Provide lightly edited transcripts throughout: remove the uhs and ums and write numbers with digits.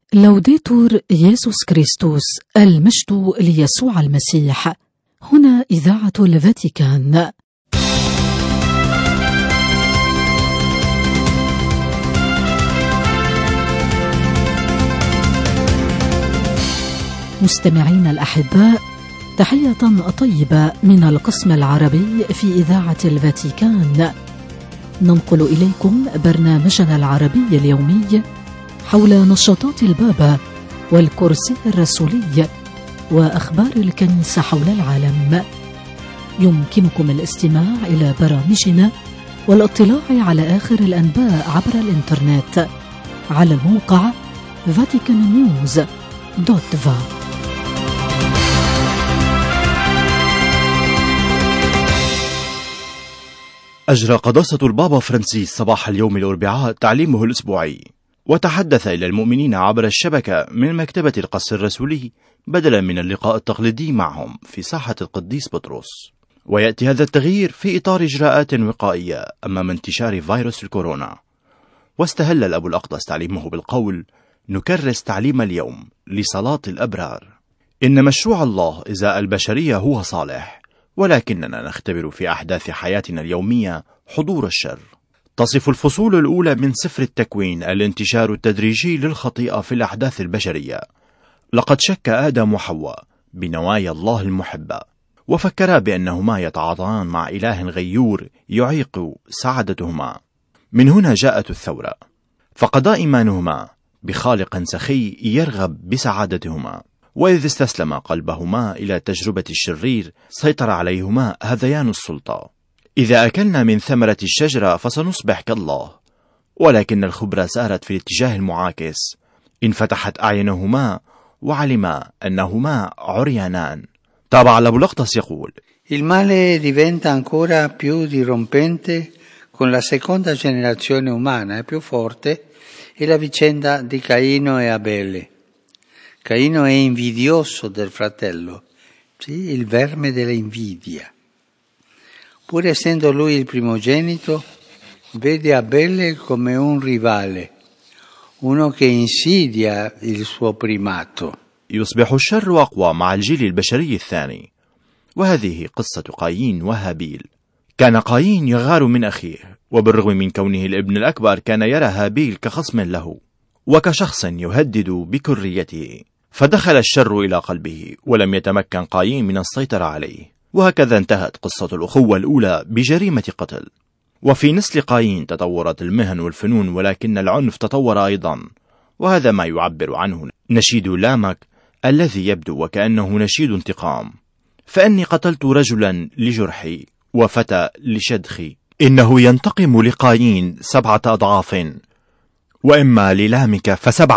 لوديتور يسوع كريستوس، المجد ليسوع المسيح. هنا إذاعة الفاتيكان. مستمعين الأحباء، تحية طيبة من القسم العربي في إذاعة الفاتيكان. ننقل إليكم برنامجنا العربي اليومي حول نشاطات البابا والكرسي الرسولي وأخبار الكنيسة حول العالم. يمكنكم الاستماع إلى برامجنا والاطلاع على آخر الأنباء عبر الإنترنت على الموقع vaticannews.va. أجرى قداسة البابا فرانسيس صباح اليوم الأربعاء تعليمه الأسبوعي، وتحدث إلى المؤمنين عبر الشبكة من مكتبة القس الرسولي بدلا من اللقاء التقليدي معهم في ساحة القديس بطرس. ويأتي هذا التغيير في إطار إجراءات وقائية أمام انتشار فيروس الكورونا. واستهل الأب الأقدس تعليمه بالقول: نكرس تعليم اليوم لصلاة الأبرار. إن مشروع الله إزاء البشرية هو صالح، ولكننا نختبر في أحداث حياتنا اليومية حضور الشر. تصف الفصول الأولى من سفر التكوين الانتشار التدريجي للخطيئة في الأحداث البشرية. لقد شك آدم وحواء بنوايا الله المحبة، وفكرا بأنهما يتعاطيان مع إله غيور يعيق سعادتهما. من هنا جاءت الثورة، فقد إيمانهما بخالق سخي يرغب بسعادتهما. وإذ استسلم قلبهما إلى تجربة الشرير سيطر عليهما هذيان السلطة. إذا أكلنا من ثمرة الشجرة فسنصبح كالله، ولكن الخبرة سارت في الاتجاه المعاكس. انفتحت أعينهما وعلما أنهما عريانان. تابع الأب الأقدس يقول: Il male diventa ancora più dirompente con la seconda generazione umana e più forte è la vicenda di Caino e Abele. Caino è invidioso del fratello, sì, il verme dell'invidia. Pur essendo lui il primogenito, vede Abele come un rivale, uno che insidia il suo primato. يصبح الشر أقوى مع الجيل البشري الثاني، وهذه قصة قايين وهابيل. كان قايين يغار من أخيه، وبالرغم من كونه الابن الأكبر كان يرى هابيل كخصم له وكشخص يهدد بكريته، فدخل الشر إلى قلبه ولم يتمكن قايين من السيطرة عليه. وهكذا انتهت قصة الأخوة الأولى بجريمة قتل. وفي نسل قايين تطورت المهن والفنون، ولكن العنف تطور أيضا، وهذا ما يعبر عنه نشيد لامك الذي يبدو وكأنه نشيد انتقام. فإني قتلت رجلا لجرحي وفتى لشدخي. إنه ينتقم لقايين 7 أضعاف، وإما للامك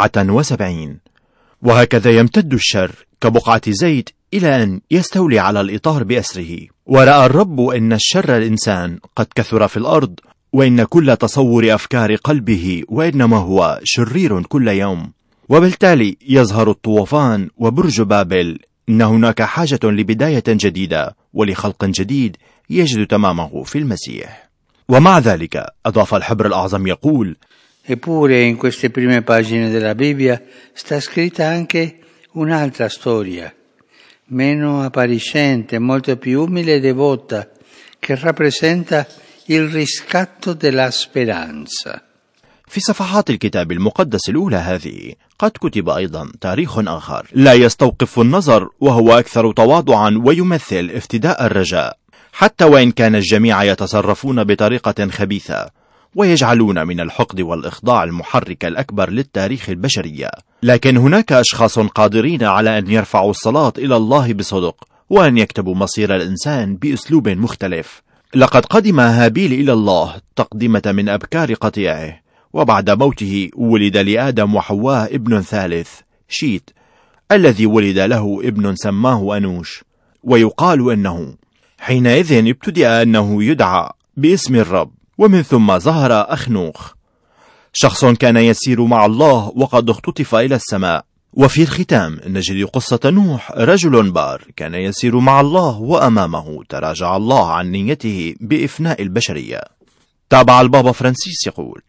ف77. وهكذا يمتد الشر كبقعة زيت إلى أن يستولي على الإطار بأسره. ورأى الرب أن الشر الإنسان قد كثر في الأرض، وإن كل تصور أفكار قلبه وإنما هو شرير كل يوم. وبالتالي يظهر الطوفان وبرج بابل. إن هناك حاجة لبداية جديدة ولخلق جديد يجد تمامه في المسيح. ومع ذلك أضاف الحبر الأعظم يقول: Eppure in queste prime pagine della Bibbia sta scritta anche un'altra storia, meno appariscente, molto più umile e devota, che rappresenta il riscatto della speranza. في صفحات الكتاب المقدس الأولى هذه قد كتب أيضا تاريخ آخر لا يستوقف النظر، وهو أكثر تواضعا ويمثل افتداء الرجاء. حتى وإن كان الجميع يتصرفون بطريقة خبيثة ويجعلون من الحقد والإخضاع المحرك الأكبر للتاريخ البشرية، لكن هناك أشخاص قادرين على أن يرفعوا الصلاة إلى الله بصدق، وأن يكتبوا مصير الإنسان بأسلوب مختلف. لقد قدم هابيل إلى الله تقدمة من أبكار قطيعه، وبعد موته ولد لآدم وحواء ابن ثالث شيت، الذي ولد له ابن سماه أنوش. ويقال أنه حينئذ ابتدأ أنه يدعى باسم الرب، ومن ثم ظهر أخنوخ، شخص كان يسير مع الله وقد اختطف إلى السماء. وفي الختام نجد قصة نوح، رجل بار كان يسير مع الله، وأمامه تراجع الله عن نيته بإفناء البشرية. تابع البابا فرانسيس يقول: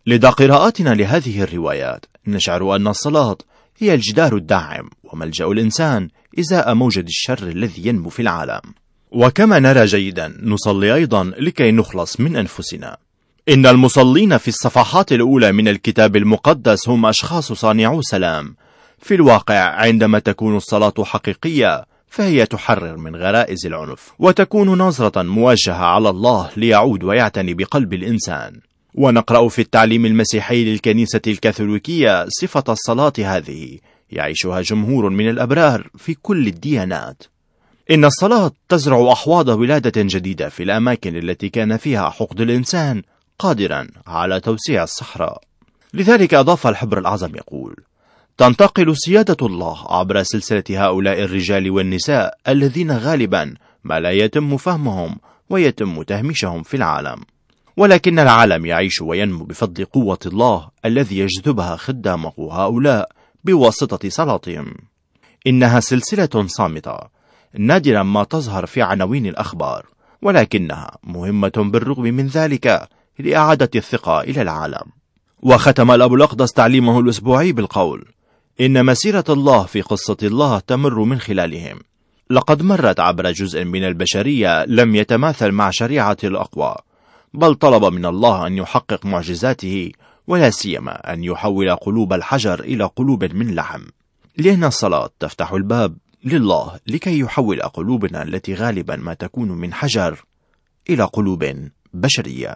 لدى قراءاتنا لهذه الروايات نشعر أن الصلاة هي الجدار الداعم وملجأ الإنسان إزاء موجد الشر الذي ينمو في العالم. وكما نرى جيدا نصلي أيضا لكي نخلص من أنفسنا. إن المصلين في الصفحات الأولى من الكتاب المقدس هم أشخاص صانعو سلام. في الواقع عندما تكون الصلاة حقيقية فهي تحرر من غرائز العنف وتكون نظرة موجهة على الله ليعود ويعتني بقلب الإنسان. ونقرأ في التعليم المسيحي للكنيسة الكاثوليكية صفة الصلاة هذه يعيشها جمهور من الأبرار في كل الديانات. إن الصلاة تزرع أحواض ولادة جديدة في الأماكن التي كان فيها حقد الإنسان قادرا على توسيع الصحراء. لذلك أضاف الحبر الأعظم يقول: تنتقل سيادة الله عبر سلسلة هؤلاء الرجال والنساء الذين غالبا ما لا يتم فهمهم ويتم تهميشهم في العالم، ولكن العالم يعيش وينمو بفضل قوة الله الذي يجذبها خدامه هؤلاء بواسطة صلاتهم. إنها سلسلة صامتة نادرا ما تظهر في عناوين الأخبار، ولكنها مهمة بالرغم من ذلك لإعادة الثقة إلى العالم. وختم الأب الأقدس تعليمه الأسبوعي بالقول: إن مسيرة الله في قصة الله تمر من خلالهم. لقد مرت عبر جزء من البشرية لم يتماثل مع شريعة الأقوى، بل طلب من الله أن يحقق معجزاته، ولا سيما أن يحول قلوب الحجر إلى قلوب من لحم، لأن الصلاة تفتح الباب لله لكي يحول قلوبنا التي غالبا ما تكون من حجر إلى قلوب بشرية.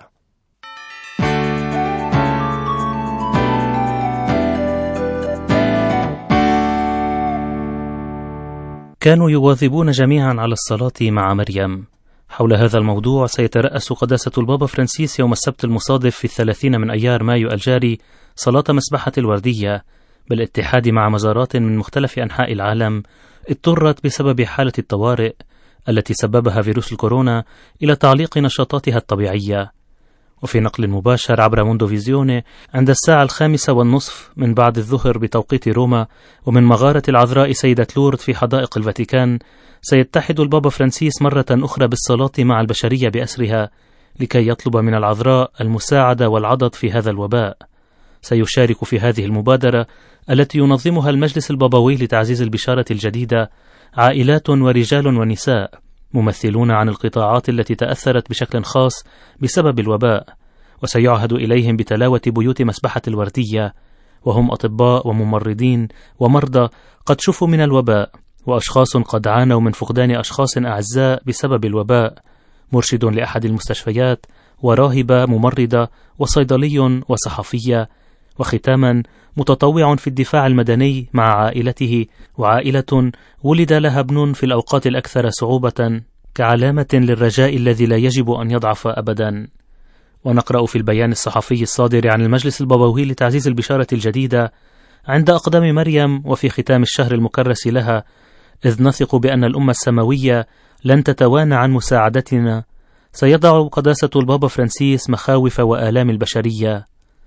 كانوا يواظبون جميعا على الصلاة مع مريم. حول هذا الموضوع سيترأس قداسة البابا فرانسيس يوم السبت المصادف في 30 من أيار مايو الجاري صلاة مسبحة الوردية بالاتحاد مع مزارات من مختلف أنحاء العالم اضطرت بسبب حالة الطوارئ التي سببها فيروس الكورونا إلى تعليق نشاطاتها الطبيعية. وفي نقل مباشر عبر موندو فيزيوني عند 5:30 من بعد الظهر بتوقيت روما ومن مغارة العذراء سيدة لورد في حدائق الفاتيكان، سيتحد البابا فرانسيس مرة أخرى بالصلاة مع البشرية بأسرها لكي يطلب من العذراء المساعدة والعضد في هذا الوباء. سيشارك في هذه المبادرة التي ينظمها المجلس البابوي لتعزيز البشارة الجديدة عائلات ورجال ونساء ممثلون عن القطاعات التي تأثرت بشكل خاص بسبب الوباء، وسيعهد إليهم بتلاوة بيوت مسبحة الوردية، وهم أطباء وممرضين ومرضى قد شفوا من الوباء، وأشخاص قد عانوا من فقدان أشخاص أعزاء بسبب الوباء، مرشد لأحد المستشفيات وراهبة ممرضة وصيدلي وصحفية، وختاما متطوع في الدفاع المدني مع عائلته وعائلة ولد لها ابن في الأوقات الأكثر صعوبة كعلامة للرجاء الذي لا يجب أن يضعف أبدا. ونقرأ في البيان الصحفي الصادر عن المجلس البابوي لتعزيز البشارة الجديدة: عند أقدام مريم وفي ختام الشهر المكرس لها، إذ نثق بأن الأمة السماوية لن تتوانى عن مساعدتنا، سيضع قداسة البابا فرانسيس مخاوف وآلام البشرية.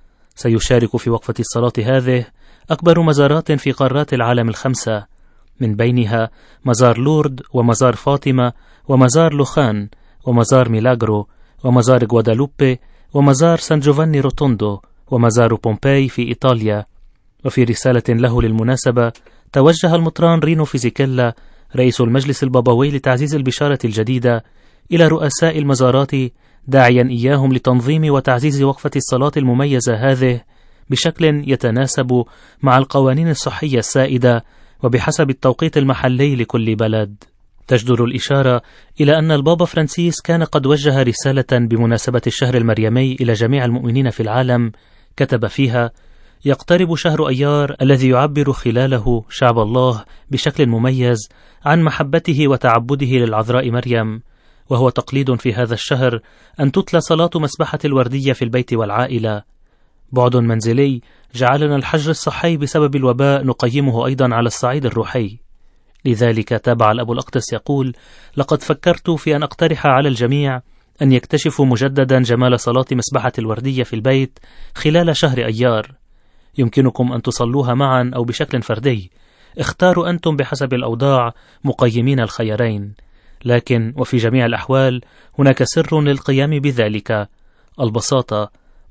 سيشارك في وقفة الصلاة هذه أكبر مزارات في قارات العالم الخمسة، من بينها مزار لورد ومزار فاطمة ومزار لوخان ومزار ميلاغرو ومزار غوادالوبي ومزار سان جوفاني روتوندو ومزار بومباي في إيطاليا. وفي رسالة له للمناسبة توجه المطران رينو فيزيكيلا رئيس المجلس البابوي لتعزيز البشارة الجديدة إلى رؤساء المزارات داعيا إياهم لتنظيم وتعزيز وقفة الصلاة المميزة هذه بشكل يتناسب مع القوانين الصحية السائدة وبحسب التوقيت المحلي لكل بلد. تجدر الإشارة إلى أن البابا فرانسيس كان قد وجه رسالة بمناسبة الشهر المريمي إلى جميع المؤمنين في العالم، كتب فيها: يقترب شهر أيار الذي يعبر خلاله شعب الله بشكل مميز عن محبته وتعبده للعذراء مريم، وهو تقليد في هذا الشهر أن تتلى صلاة مسبحة الوردية في البيت والعائلة. بعد منزلي جعلنا الحجر الصحي بسبب الوباء نقيمه أيضا على الصعيد الروحي. لذلك تابع الأب الأقدس يقول: لقد فكرت في أن أقترح على الجميع أن يكتشفوا مجددا جمال صلاة مسبحة الوردية في البيت خلال شهر أيار. يمكنكم أن تصلوها معا أو بشكل فردي، اختاروا أنتم بحسب الأوضاع مقيمين الخيارين، لكن وفي جميع الأحوال هناك سر للقيام بذلك: البساطة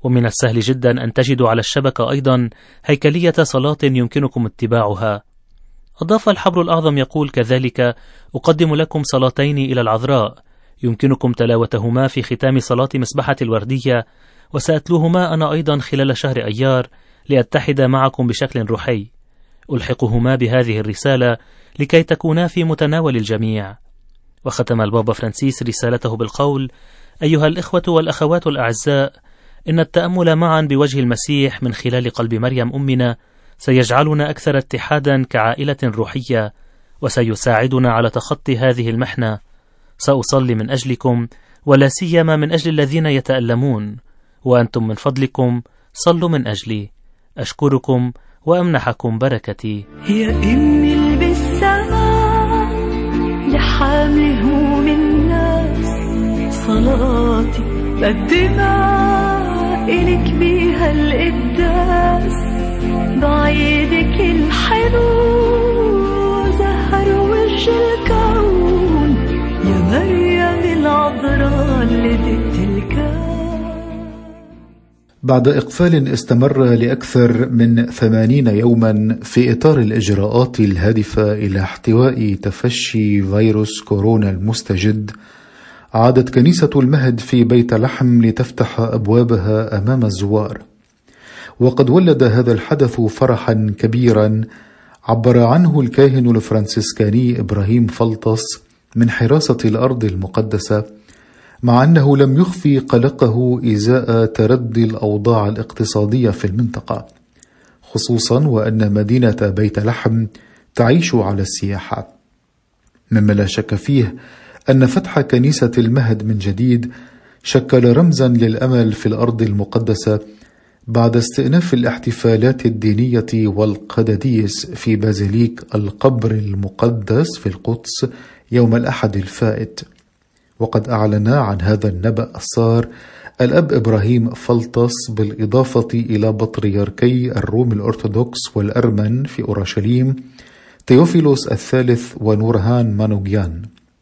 ومن السهل جدا أن تجدوا على الشبكة أيضا هيكلية صلاة يمكنكم اتباعها. أضاف الحبر الأعظم يقول كذلك: أقدم لكم صلاتين إلى العذراء يمكنكم تلاوتهما في ختام صلاة مسبحة الوردية، وسأتلوهما أنا أيضا خلال شهر أيار لأتحد معكم بشكل روحي. ألحقهما بهذه الرسالة لكي تكونا في متناول الجميع. وختم البابا فرانسيس رسالته بالقول: أيها الإخوة والأخوات الأعزاء، إن التأمل معا بوجه المسيح من خلال قلب مريم أمنا سيجعلنا أكثر اتحادا كعائلة روحية، وسيساعدنا على تخطي هذه المحنة. سأصلي من أجلكم، ولا سيما من أجل الذين يتألمون، وأنتم من فضلكم صلوا من أجلي. أشكركم وأمنحكم بركتي. يا إني بالسماء لحامل هموم الناس، صلاتي بقدمها إلك بيها القداس، بعيدك الحلو زهر وجه الكون، يا مريم العذراء اللي دقت الكون. بعد إقفال استمر لأكثر من 80 يوما في إطار الإجراءات الهادفة إلى احتواء تفشي فيروس كورونا المستجد، عادت كنيسة المهد في بيت لحم لتفتح أبوابها أمام الزوار. وقد ولد هذا الحدث فرحا كبيرا عبر عنه الكاهن الفرنسيسكاني إبراهيم فلطس من حراسة الأرض المقدسة، مع أنه لم يخفي قلقه إزاء تردي الأوضاع الاقتصادية في المنطقة، خصوصا وأن مدينة بيت لحم تعيش على السياحة، مما لا شك فيه أن فتح كنيسة المهد من جديد شكل رمزا للأمل في الأرض المقدسة بعد استئناف الاحتفالات الدينية والقداديس في بازيليك القبر المقدس في القدس يوم الأحد الفائت. وقد أعلن عن هذا النبأ السار الأب إبراهيم فلطس بالإضافة إلى بطريركي الروم الأرثوذكس والأرمن في أورشليم تيوفيلوس الثالث ونورهان مانوغيان.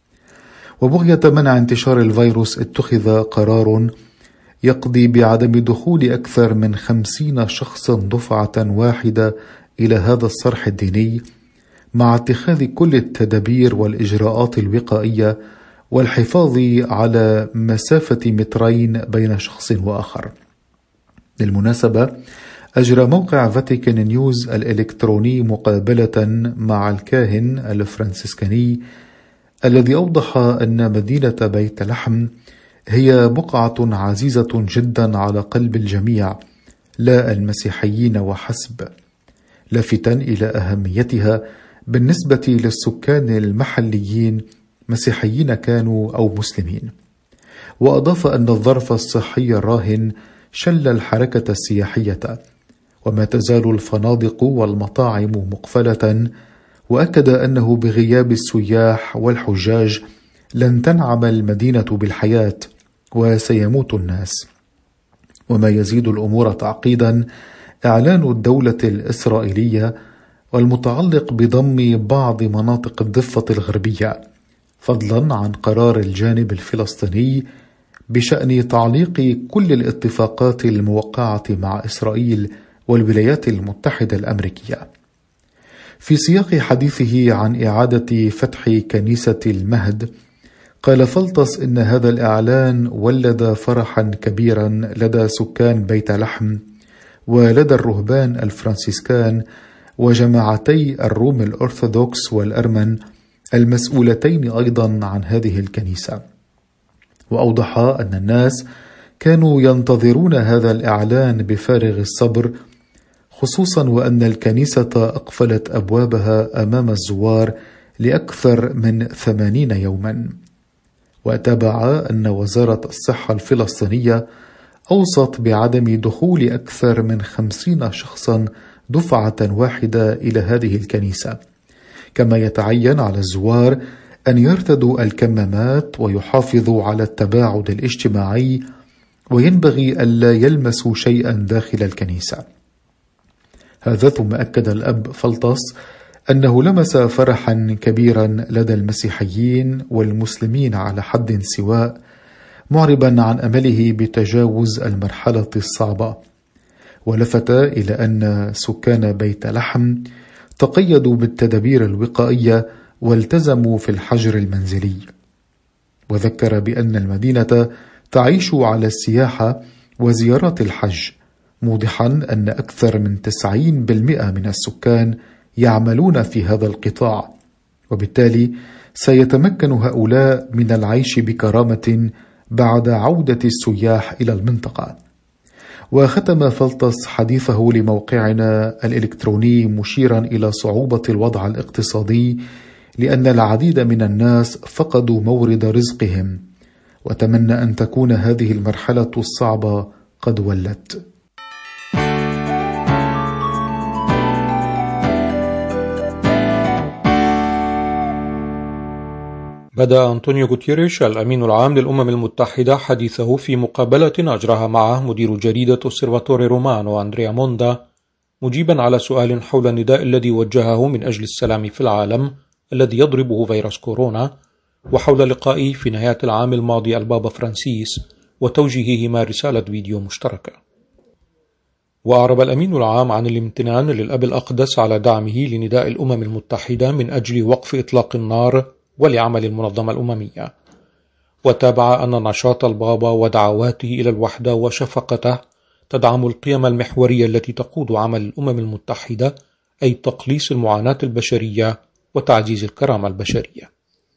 وبغية منع انتشار الفيروس اتخذ قرار يقضي بعدم دخول أكثر من 50 شخصا دفعة واحدة إلى هذا الصرح الديني، مع اتخاذ كل التدابير والإجراءات الوقائية والحفاظ على مسافة 2 متر بين شخص وآخر. بالمناسبة، أجرى موقع فاتيكان نيوز الإلكتروني مقابلة مع الكاهن الفرنسيسكاني الذي أوضح أن مدينة بيت لحم هي بقعة عزيزة جدا على قلب الجميع، لا المسيحيين وحسب، لافتا إلى أهميتها بالنسبة للسكان المحليين مسيحيين كانوا أو مسلمين. وأضاف أن الظرف الصحي الراهن شل الحركة السياحية، وما تزال الفنادق والمطاعم مقفلة، وأكد أنه بغياب السياح والحجاج لن تنعم المدينة بالحياة وسيموت الناس. وما يزيد الأمور تعقيدا إعلان الدولة الإسرائيلية والمتعلق بضم بعض مناطق الضفة الغربية، فضلا عن قرار الجانب الفلسطيني بشأن تعليق كل الاتفاقات الموقعة مع إسرائيل والولايات المتحدة الأمريكية. في سياق حديثه عن إعادة فتح كنيسة المهد، قال فلطس إن هذا الإعلان ولد فرحا كبيرا لدى سكان بيت لحم ولدى الرهبان الفرنسيسكان وجماعتي الروم الأرثوذكس والأرمن المسؤولتين أيضا عن هذه الكنيسة. وأوضح أن الناس كانوا ينتظرون هذا الإعلان بفارغ الصبر، خصوصا وأن الكنيسة أقفلت أبوابها أمام الزوار لأكثر من 80 يوما. وتابع أن وزارة الصحة الفلسطينية أوصت بعدم دخول أكثر من 50 شخصا دفعة واحدة إلى هذه الكنيسة، كما يتعين على الزوار أن يرتدوا الكمامات ويحافظوا على التباعد الاجتماعي، وينبغي ألا يلمسوا شيئا داخل الكنيسة. هذا ثم أكد الأب فلطس أنه لمس فرحا كبيرا لدى المسيحيين والمسلمين على حد سواء معربا عن أمله بتجاوز المرحلة الصعبة، ولفت إلى أن سكان بيت لحم تقيدوا بالتدابير الوقائية والتزموا في الحجر المنزلي، وذكر بأن المدينة تعيش على السياحة وزيارات الحج، موضحا أن أكثر من 90% من السكان يعملون في هذا القطاع، وبالتالي سيتمكن هؤلاء من العيش بكرامة بعد عودة السياح إلى المنطقة. وختم فلطس حديثه لموقعنا الإلكتروني مشيرا إلى صعوبة الوضع الاقتصادي، لأن العديد من الناس فقدوا مورد رزقهم، وتمنى أن تكون هذه المرحلة الصعبة قد ولت. بدأ أنطونيو غوتيريش الأمين العام للأمم المتحدة حديثه في مقابلة أجراها معه مدير جريدة أوسيرفاتوري رومانو أندريا موندا، مجيبا على سؤال حول النداء الذي وجهه من أجل السلام في العالم الذي يضربه فيروس كورونا، وحول لقائه في نهاية العام الماضي البابا فرانسيس وتوجيههما رسالة فيديو مشتركة. وأعرب الأمين العام عن الامتنان للأب الأقدس على دعمه لنداء الأمم المتحدة من أجل وقف إطلاق النار ولعمل المنظمة الأممية، وتابع أن نشاط البابا ودعواته إلى الوحدة وشفقته تدعم القيم المحورية التي تقود عمل الأمم المتحدة، أي تقليص المعاناة البشرية وتعزيز الكرامة البشرية.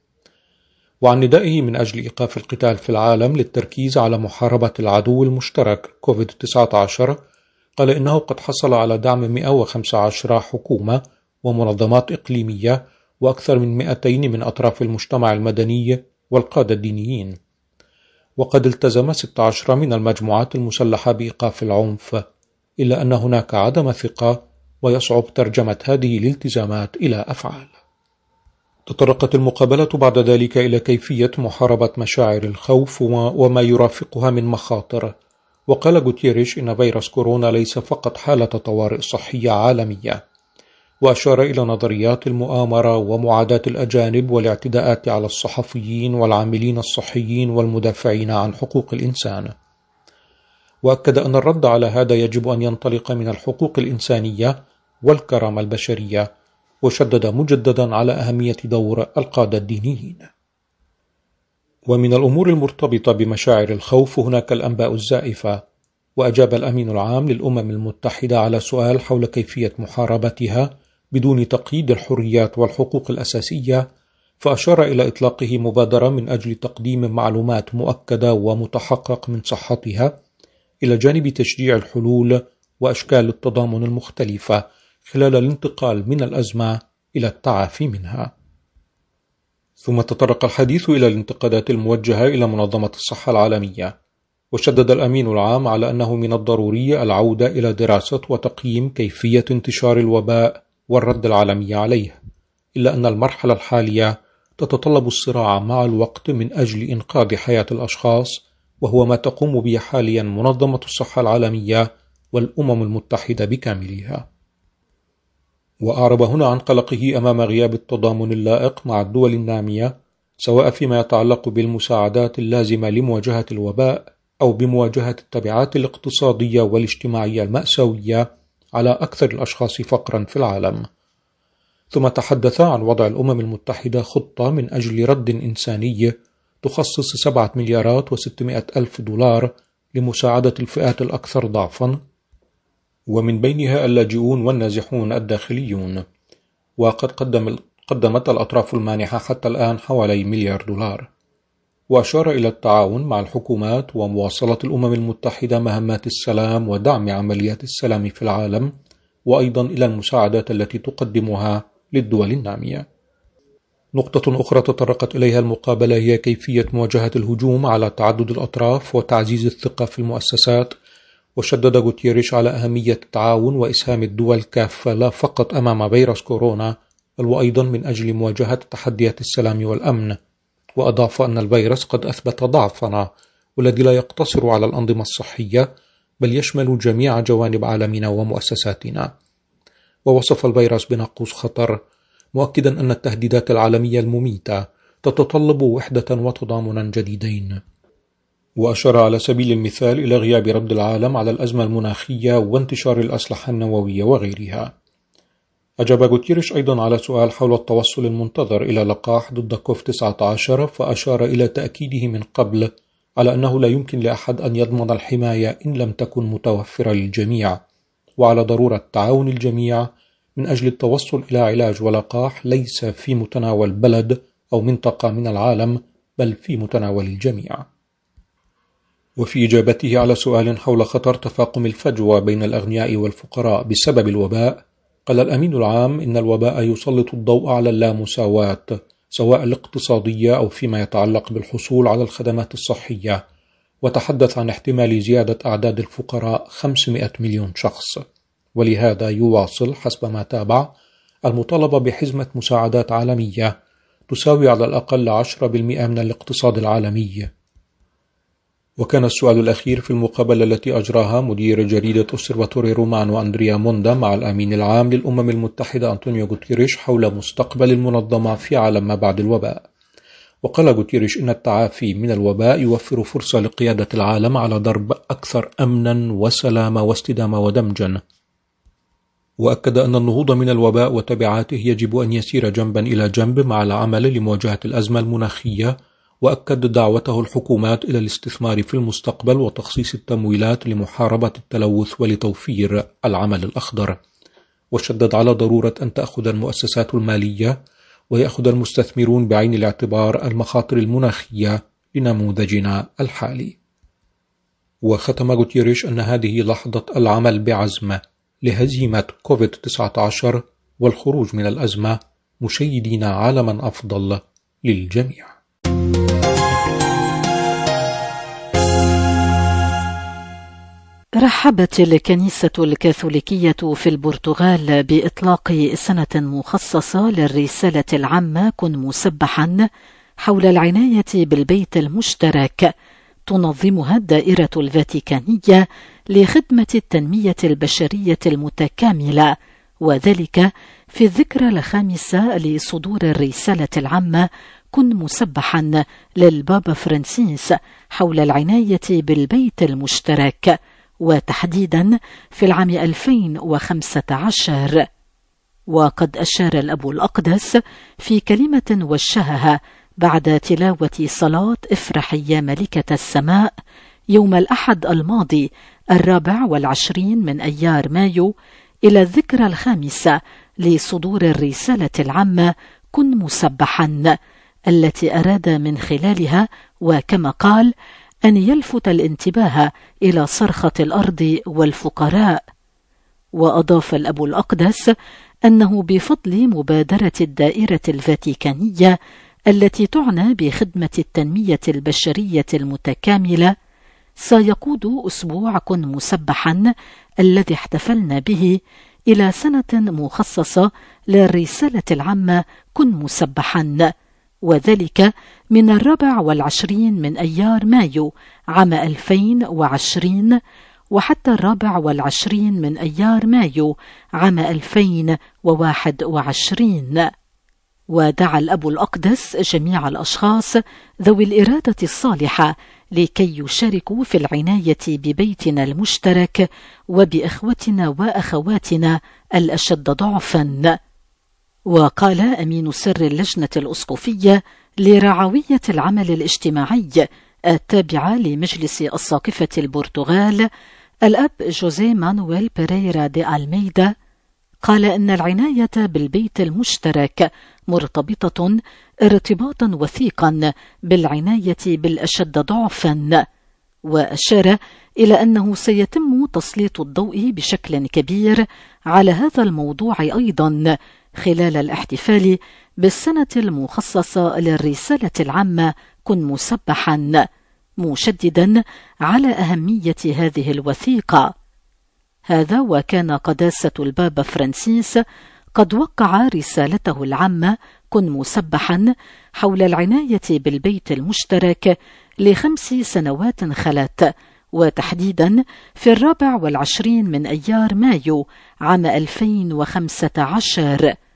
وعن ندائه من أجل إيقاف القتال في العالم للتركيز على محاربة العدو المشترك كوفيد-19، قال إنه قد حصل على دعم 115 حكومة ومنظمات إقليمية وأكثر من 200 من أطراف المجتمع المدني والقادة الدينيين، وقد التزم 16 من المجموعات المسلحة بإيقاف العنف، إلا أن هناك عدم ثقة ويصعب ترجمة هذه الالتزامات إلى أفعال. تطرقت المقابلة بعد ذلك إلى كيفية محاربة مشاعر الخوف وما يرافقها من مخاطر، وقال غوتيريش إن فيروس كورونا ليس فقط حالة طوارئ صحية عالمية، وأشار إلى نظريات المؤامرة ومعاداة الأجانب والاعتداءات على الصحفيين والعاملين الصحيين والمدافعين عن حقوق الإنسان، وأكد أن الرد على هذا يجب أن ينطلق من الحقوق الإنسانية والكرامة البشرية، وشدد مجددا على أهمية دور القادة الدينيين. ومن الأمور المرتبطة بمشاعر الخوف هناك الأنباء الزائفة، وأجاب الأمين العام للأمم المتحدة على سؤال حول كيفية محاربتها بدون تقييد الحريات والحقوق الأساسية، فأشار إلى إطلاقه مبادرة من أجل تقديم معلومات مؤكدة ومتحقق من صحتها، إلى جانب تشجيع الحلول وأشكال التضامن المختلفة خلال الانتقال من الأزمة إلى التعافي منها. ثم تطرق الحديث إلى الانتقادات الموجهة إلى منظمة الصحة العالمية، وشدد الأمين العام على أنه من الضروري العودة إلى دراسة وتقييم كيفية انتشار الوباء والرد العالمي عليه، إلا أن المرحلة الحالية تتطلب الصراع مع الوقت من أجل إنقاذ حياة الأشخاص، وهو ما تقوم به حاليا منظمة الصحة العالمية والأمم المتحدة بكاملها. وأعرب هنا عن قلقه أمام غياب التضامن اللائق مع الدول النامية، سواء فيما يتعلق بالمساعدات اللازمة لمواجهة الوباء أو بمواجهة التبعات الاقتصادية والاجتماعية المأساوية على أكثر الأشخاص فقرا في العالم. ثم تحدث عن وضع الأمم المتحدة خطة من أجل رد إنساني تخصص 7 مليارات و600 ألف دولار لمساعدة الفئات الأكثر ضعفا، ومن بينها اللاجئون والنازحون الداخليون، وقد قدمت الأطراف المانحة حتى الآن حوالي 1 مليار دولار. وأشار إلى التعاون مع الحكومات ومواصلة الأمم المتحدة مهمات السلام ودعم عمليات السلام في العالم، وأيضا إلى المساعدات التي تقدمها للدول النامية. نقطة أخرى تطرقت إليها المقابلة هي كيفية مواجهة الهجوم على تعدد الأطراف وتعزيز الثقة في المؤسسات، وشدد غوتيريش على أهمية التعاون وإسهام الدول كافة لا فقط أمام فيروس كورونا، بل وأيضا من أجل مواجهة تحديات السلام والأمن، وأضاف أن الفيروس قد أثبت ضعفنا والذي لا يقتصر على الأنظمة الصحية بل يشمل جميع جوانب عالمنا ومؤسساتنا. ووصف الفيروس بناقوس خطر، مؤكدا أن التهديدات العالمية المميتة تتطلب وحدة وتضامنا جديدين. وأشار على سبيل المثال إلى غياب رد العالم على الأزمة المناخية وانتشار الأسلحة النووية وغيرها. أجاب غوتيريش أيضا على سؤال حول التوصل المنتظر إلى لقاح ضد كوف-19، فأشار إلى تأكيده من قبل على أنه لا يمكن لأحد أن يضمن الحماية إن لم تكن متوفرة للجميع، وعلى ضرورة تعاون الجميع من أجل التوصل إلى علاج ولقاح ليس في متناول بلد أو منطقة من العالم، بل في متناول الجميع. وفي إجابته على سؤال حول خطر تفاقم الفجوة بين الأغنياء والفقراء بسبب الوباء، قال الأمين العام إن الوباء يسلط الضوء على اللامساواة سواء الاقتصادية أو فيما يتعلق بالحصول على الخدمات الصحية، وتحدث عن احتمال زيادة أعداد الفقراء 500 مليون شخص، ولهذا يواصل حسب ما تابع المطالبة بحزمة مساعدات عالمية تساوي على الأقل 10% من الاقتصاد العالمي. وكان السؤال الأخير في المقابلة التي أجراها مدير جريدة أوسيرفاتوري رومانو أندريا موندا مع الأمين العام للأمم المتحدة أنطونيو غوتيريش حول مستقبل المنظمة في عالم ما بعد الوباء. وقال غوتيريش إن التعافي من الوباء يوفر فرصة لقيادة العالم على ضرب أكثر أمنا وسلامة واستدامة ودمجا، وأكد أن النهوض من الوباء وتبعاته يجب أن يسير جنبا إلى جنب مع العمل لمواجهة الأزمة المناخية، وأكد دعوته الحكومات إلى الاستثمار في المستقبل وتخصيص التمويلات لمحاربة التلوث ولتوفير العمل الأخضر، وشدد على ضرورة أن تأخذ المؤسسات المالية ويأخذ المستثمرون بعين الاعتبار المخاطر المناخية لنموذجنا الحالي. وختم غوتيريش أن هذه لحظة العمل بعزم لهزيمة كوفيد-19 والخروج من الأزمة، مشيدين عالما أفضل للجميع. رحبت الكنيسة الكاثوليكية في البرتغال بإطلاق سنة مخصصة للرسالة العامة كن مسبحا حول العناية بالبيت المشترك، تنظمها الدائرة الفاتيكانية لخدمة التنمية البشرية المتكاملة، وذلك في الذكرى 5 لصدور الرسالة العامة كن مسبحا للبابا فرانسيس حول العناية بالبيت المشترك، وتحديدا في العام 2015. وقد أشار الأب الأقدس في كلمة وجهها بعد تلاوة صلاة افرحي يا ملكة السماء يوم الأحد الماضي 24 من أيار مايو إلى الذكرى 5 لصدور الرسالة العامة كن مسبحا، التي أراد من خلالها وكما قال أن يلفت الانتباه إلى صرخة الأرض والفقراء. وأضاف الأب الأقدس أنه بفضل مبادرة الدائرة الفاتيكانية التي تعنى بخدمة التنمية البشرية المتكاملة سيقود أسبوع كن مسبحا الذي احتفلنا به إلى سنة مخصصة للرسالة العامة كن مسبحا، وذلك من 24 من أيار مايو عام 2020 وحتى 24 من أيار مايو عام 2021. ودعا الأب الأقدس جميع الأشخاص ذوي الإرادة الصالحة لكي يشاركوا في العناية ببيتنا المشترك وبإخوتنا وأخواتنا الأشد ضعفا. وقال أمين سر اللجنة الأسقفية لرعوية العمل الاجتماعي التابعة لمجلس الساقفة البرتغال الأب جوزيه مانويل بيريرا دي ألميدا، قال إن العناية بالبيت المشترك مرتبطة ارتباطا وثيقا بالعناية بالأشد ضعفا، وأشار إلى أنه سيتم تسليط الضوء بشكل كبير على هذا الموضوع أيضا خلال الاحتفال بالسنة المخصصة للرسالة العامة كن مسبحا، مشددا على أهمية هذه الوثيقة. هذا وكان قداسة البابا فرانسيس قد وقع رسالته العامة كن مسبحا حول العناية بالبيت المشترك ل5 سنوات خلت، وتحديدا في 24 من أيار مايو عام 2015،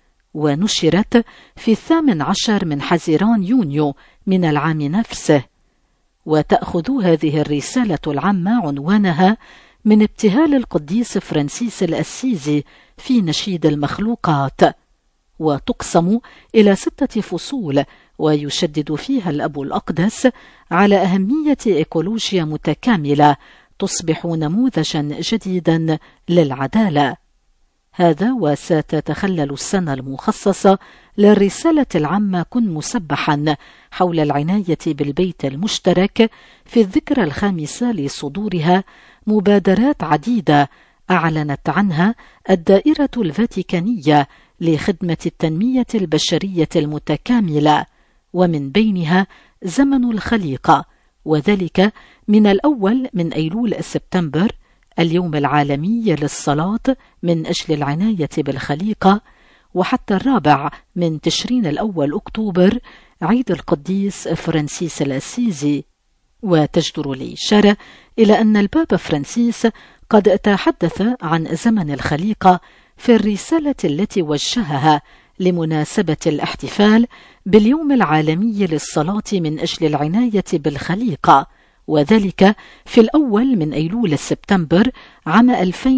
ونشرت في 18 من حزيران يونيو من العام نفسه. وتأخذ هذه الرسالة العامة عنوانها من ابتهال القديس فرانسيس الأسيزي في نشيد المخلوقات، وتقسم إلى 6 فصول، ويشدد فيها الأب الأقدس على أهمية إيكولوجيا متكاملة تصبح نموذجا جديدا للعدالة. هذا وستتخلل السنة المخصصة للرسالة العامة كن مسبحا حول العناية بالبيت المشترك في الذكرى 5 لصدورها مبادرات عديدة أعلنت عنها الدائرة الفاتيكانية لخدمة التنمية البشرية المتكاملة، ومن بينها زمن الخليقة، وذلك من 1 أيلول سبتمبر اليوم العالمي للصلاة من أجل العناية بالخليقة، وحتى 4 تشرين الأول أكتوبر عيد القديس فرانسيس الأسيزي. وتجدر الإشارة إلى أن البابا فرانسيس قد تحدث عن زمن الخليقة في الرسالة التي وجهها لمناسبة الاحتفال باليوم العالمي للصلاة من أجل العناية بالخليقة، وذلك في 1 أيلول سبتمبر عام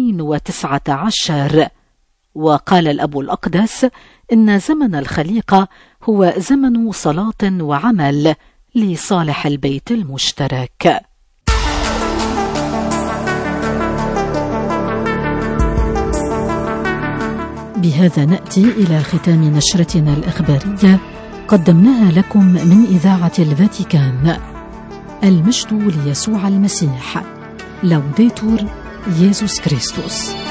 2019. وقال الأب الأقدس إن زمن الخليقة هو زمن صلاة وعمل لصالح البيت المشترك. بهذا نأتي إلى ختام نشرتنا الإخبارية قدمناها لكم من إذاعة الفاتيكان. المجد ليسوع المسيح. لوديتور يسوع كريستوس.